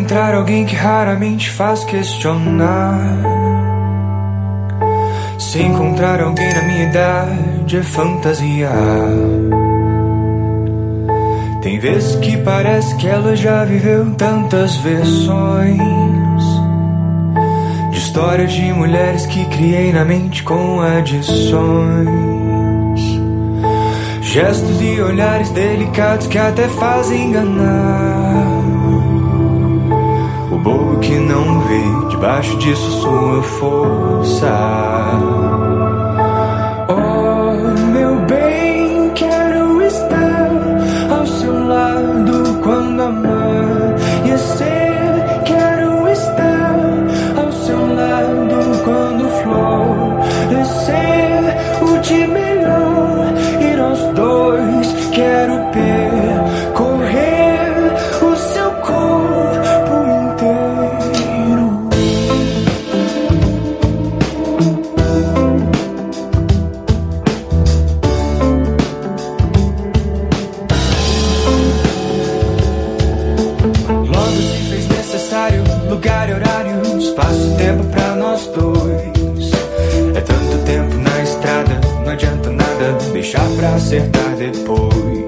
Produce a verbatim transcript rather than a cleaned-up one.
encontrar alguém que raramente faz questionar. Se encontrar alguém na minha idade é fantasiar. Tem vezes que parece que ela já viveu tantas versões de histórias de mulheres que criei na mente com adições, gestos e olhares delicados que até fazem enganar o bobo que não vê debaixo disso sua força. Oh, meu bem, quero estar ao seu lado quando amanhecer. Quero estar ao seu lado quando florescer. O de melhor e nós dois. Quero percorrer o seu corpo inteiro. Logo se fez necessário lugar e horário, espaço e tempo pra nós dois. É tanto tempo na estrada, não adianta nada deixar pra acertar depois.